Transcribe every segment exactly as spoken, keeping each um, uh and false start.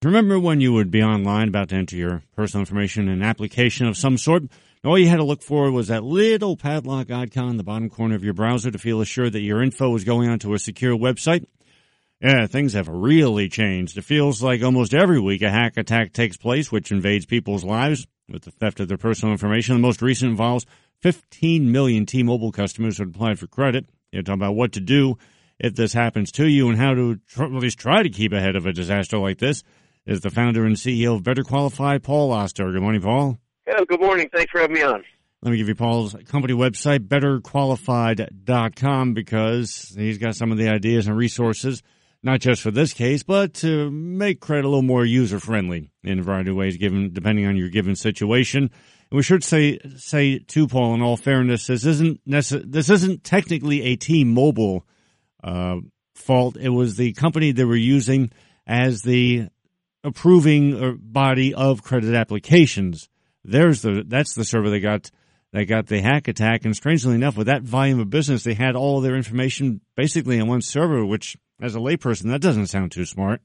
Remember when you would be online about to enter your personal information in an application of some sort? All you had to look for was that little padlock icon in the bottom corner of your browser to feel assured that your info was going onto a secure website? Yeah, things have really changed. It feels like almost every week a hack attack takes place, which invades people's lives with the theft of their personal information. The most recent involves fifteen million T-Mobile customers who had applied for credit. You're talking about what to do if this happens to you and how to tr- at least try to keep ahead of a disaster like this. Is the founder and C E O of Better Qualified, Paul Oster. Good morning, Paul. Hello, good morning. Thanks for having me on. Let me give you Paul's company website, better qualified dot com, because he's got some of the ideas and resources, not just for this case, but to make credit a little more user-friendly in a variety of ways, given depending on your given situation. And we should say, say too, Paul, in all fairness, this isn't necess- this isn't technically a T-Mobile uh, fault. It was the company they were using as the approving body of credit applications. There's the that's the server they got they got the hack attack, and strangely enough, with that volume of business, they had all of their information basically on one server, which, as a layperson, that doesn't sound too smart.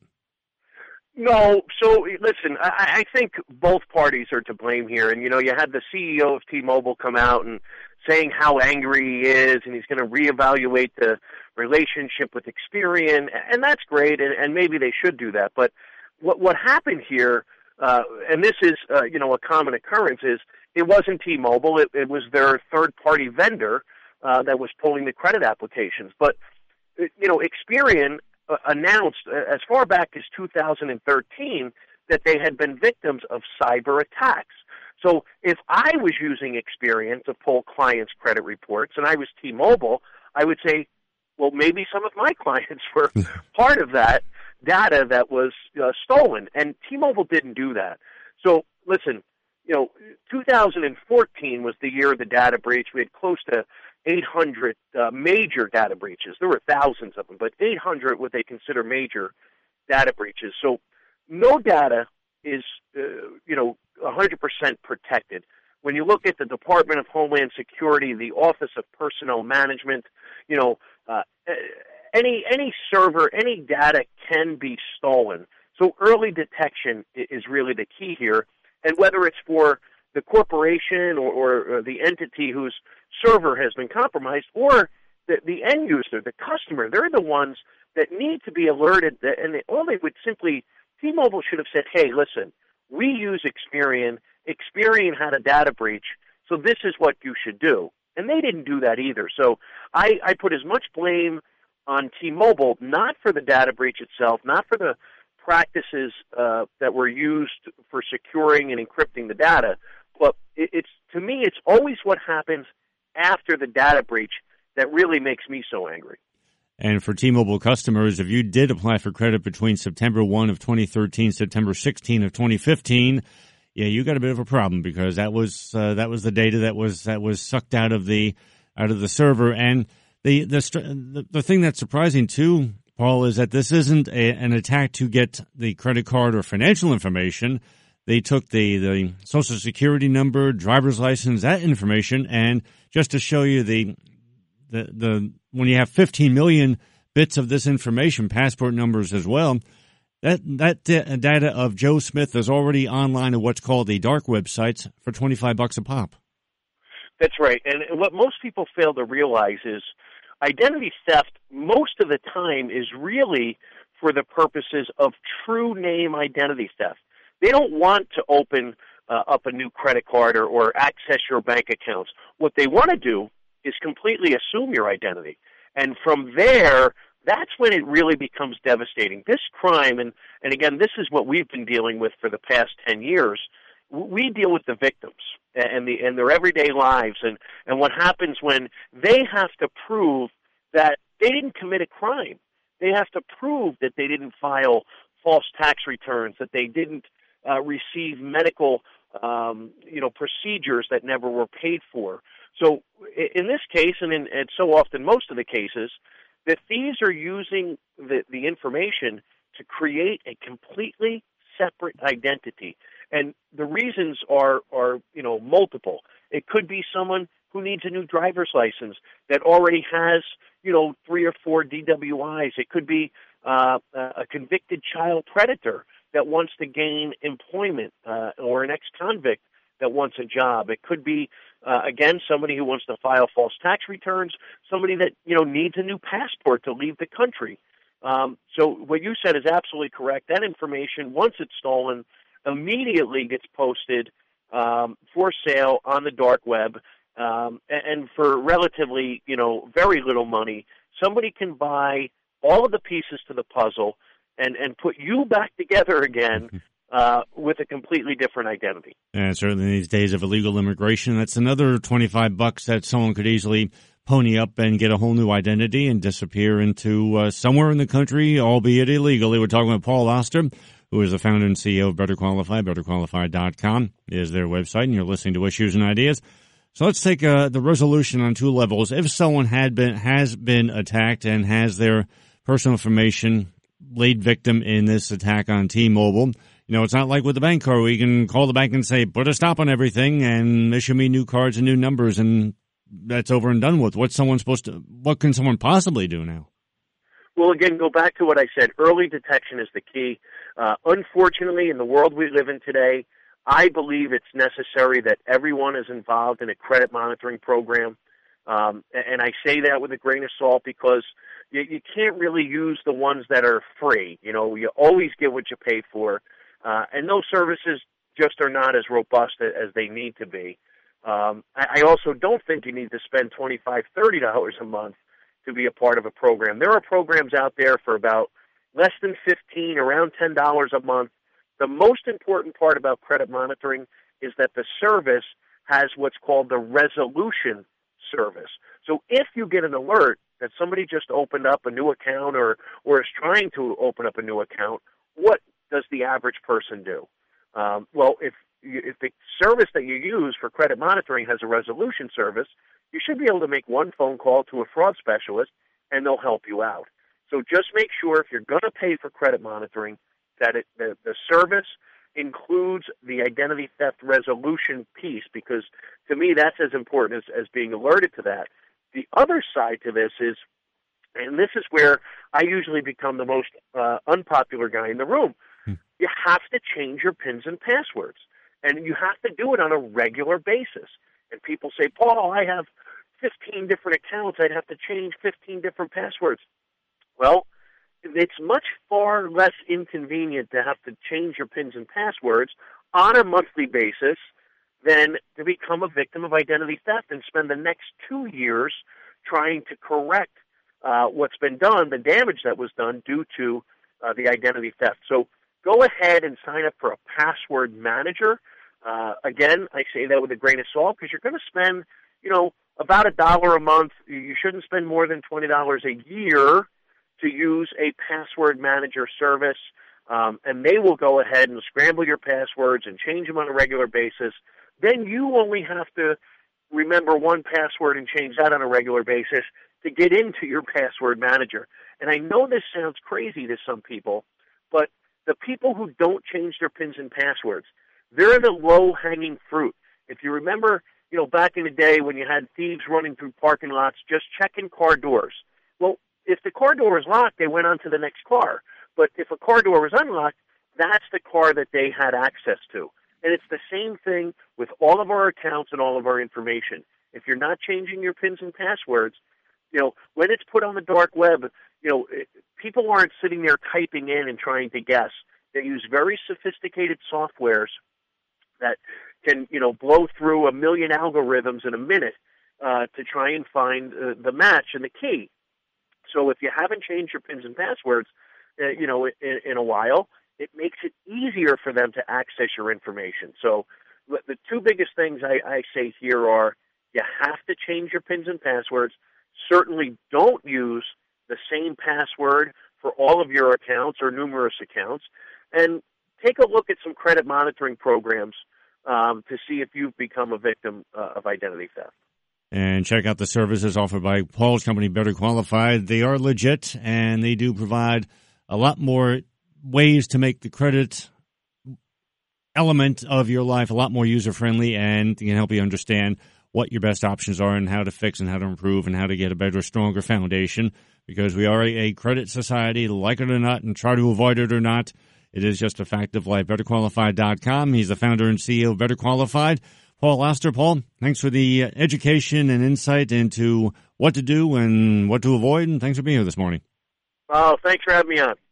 No, so listen, I, I think both parties are to blame here. And, you know, you had the C E O of T-Mobile come out and saying how angry he is, and he's going to reevaluate the relationship with Experian, and that's great, and, and maybe they should do that. But what what happened here, uh, and this is, uh, you know, a common occurrence, is it wasn't T-Mobile, it, it was their third-party vendor uh, that was pulling the credit applications. But, you know, Experian uh, announced uh, as far back as two thousand thirteen that they had been victims of cyber attacks. So if I was using Experian to pull clients' credit reports and I was T-Mobile, I would say, well, maybe some of my clients were part of that data that was uh, stolen, and T-Mobile didn't do that. So, listen, you know, two thousand fourteen was the year of the data breach. We had close to eight hundred uh, major data breaches. There were thousands of them, but eight hundred what they consider major data breaches. So, no data is, uh, you know, one hundred percent protected. When you look at the Department of Homeland Security, the Office of Personnel Management, you know, uh, Any any server, any data can be stolen. So early detection is really the key here. And whether it's for the corporation or, or, or the entity whose server has been compromised, or the, the end user, the customer, they're the ones that need to be alerted. That, and they, all they would simply, T-Mobile should have said, hey, listen, we use Experian. Experian had a data breach, so this is what you should do. And they didn't do that either. So I, I put as much blame on T-Mobile, not for the data breach itself, not for the practices uh, that were used for securing and encrypting the data, but it, it's to me, it's always what happens after the data breach that really makes me so angry. And for T-Mobile customers, if you did apply for credit between September first of twenty thirteen, September sixteenth of twenty fifteen, yeah, you got a bit of a problem, because that was uh, that was the data that was that was sucked out of the out of the server. And The, the the thing that's surprising, too, Paul, is that this isn't a, an attack to get the credit card or financial information. They took the, the Social Security number, driver's license, that information, and just to show you the the, the when you have fifteen million bits of this information, passport numbers as well, that that data of Joe Smith is already online at what's called the dark websites for twenty-five bucks a pop. That's right. And what most people fail to realize is identity theft most of the time is really for the purposes of true name identity theft. They don't want to open uh, up a new credit card or, or access your bank accounts. What they want to do is completely assume your identity. And from there, that's when it really becomes devastating. This crime, and, and again, this is what we've been dealing with for the past ten years, we deal with the victims and the and their everyday lives, and, and what happens when they have to prove that they didn't commit a crime. They have to prove that they didn't file false tax returns, that they didn't uh, receive medical um, you know procedures that never were paid for. So in this case, and, in, and so often most of the cases, the thieves are using the, the information to create a completely separate identity. And the reasons are, are, you know, multiple. It could be someone who needs a new driver's license that already has, you know, three or four D W Is. It could be uh, a convicted child predator that wants to gain employment uh, or an ex-convict that wants a job. It could be, uh, again, somebody who wants to file false tax returns, somebody that, you know, needs a new passport to leave the country. Um, so what you said is absolutely correct. That information, once it's stolen, immediately gets posted um, for sale on the dark web, um, and for relatively, you know, very little money, somebody can buy all of the pieces to the puzzle and, and put you back together again uh, with a completely different identity. And certainly in these days of illegal immigration, that's another twenty-five bucks that someone could easily pony up and get a whole new identity and disappear into uh, somewhere in the country, albeit illegally. We're talking about Paul Oster, who is the founder and C E O of Better Qualified. better qualified dot com is their website, and you're listening to Issues and Ideas. So let's take uh, the resolution on two levels. If someone had been has been attacked and has their personal information laid victim in this attack on T-Mobile, you know, it's not like with the bank card where you can call the bank and say, put a stop on everything and issue me new cards and new numbers, and that's over and done with. What's someone supposed to, what can someone possibly do now? Well, again, go back to what I said. Early detection is the key. Uh, unfortunately, in the world we live in today, I believe it's necessary that everyone is involved in a credit monitoring program. Um, and I say that with a grain of salt because you, you can't really use the ones that are free. You know, you always get what you pay for. Uh, and those services just are not as robust as they need to be. Um, I, I also don't think you need to spend twenty-five dollars, thirty dollars a month to be a part of a program. There are programs out there for about less than fifteen dollars, around ten dollars a month. The most important part about credit monitoring is that the service has what's called the resolution service. So if you get an alert that somebody just opened up a new account or, or is trying to open up a new account, what does the average person do? Um, well, if you, if the service that you use for credit monitoring has a resolution service, you should be able to make one phone call to a fraud specialist, and they'll help you out. So just make sure if you're going to pay for credit monitoring that it, the, the service includes the identity theft resolution piece, because to me that's as important as, as being alerted to that. The other side to this is, and this is where I usually become the most uh, unpopular guy in the room, hmm. you have to change your PINs and passwords, and you have to do it on a regular basis. And people say, Paul, I have fifteen different accounts. I'd have to change fifteen different passwords. Well, it's much far less inconvenient to have to change your PINs and passwords on a monthly basis than to become a victim of identity theft and spend the next two years trying to correct uh, what's been done, the damage that was done due to uh, the identity theft. So go ahead and sign up for a password manager. Uh, again, I say that with a grain of salt because you're going to spend, you know, about a dollar a month. You shouldn't spend more than twenty dollars a year to use a password manager service, um, and they will go ahead and scramble your passwords and change them on a regular basis. Then you only have to remember one password and change that on a regular basis to get into your password manager. And I know this sounds crazy to some people, but the people who don't change their PINs and passwords, they're the low-hanging fruit. If you remember, you know, back in the day when you had thieves running through parking lots just checking car doors. Well, if the car door was locked, they went on to the next car. But if a car door was unlocked, that's the car that they had access to. And it's the same thing with all of our accounts and all of our information. If you're not changing your PINs and passwords, you know, when it's put on the dark web, you know, people aren't sitting there typing in and trying to guess. They use very sophisticated softwares that can, you know, blow through a million algorithms in a minute uh, to try and find uh, the match and the key. So if you haven't changed your PINs and passwords, uh, you know, in, in a while, it makes it easier for them to access your information. So the two biggest things I, I say here are you have to change your PINs and passwords. Certainly don't use the same password for all of your accounts or numerous accounts. And take a look at some credit monitoring programs um, to see if you've become a victim uh, of identity theft. And check out the services offered by Paul's company, Better Qualified. They are legit, and they do provide a lot more ways to make the credit element of your life a lot more user-friendly, and can help you understand what your best options are and how to fix and how to improve and how to get a better, stronger foundation, because we are a credit society, like it or not, and try to avoid it or not. It is just a fact of life. better qualified dot com. He's the founder and C E O of Better Qualified. Paul Oster. Paul, thanks for the education and insight into what to do and what to avoid, and thanks for being here this morning. Oh, thanks for having me on.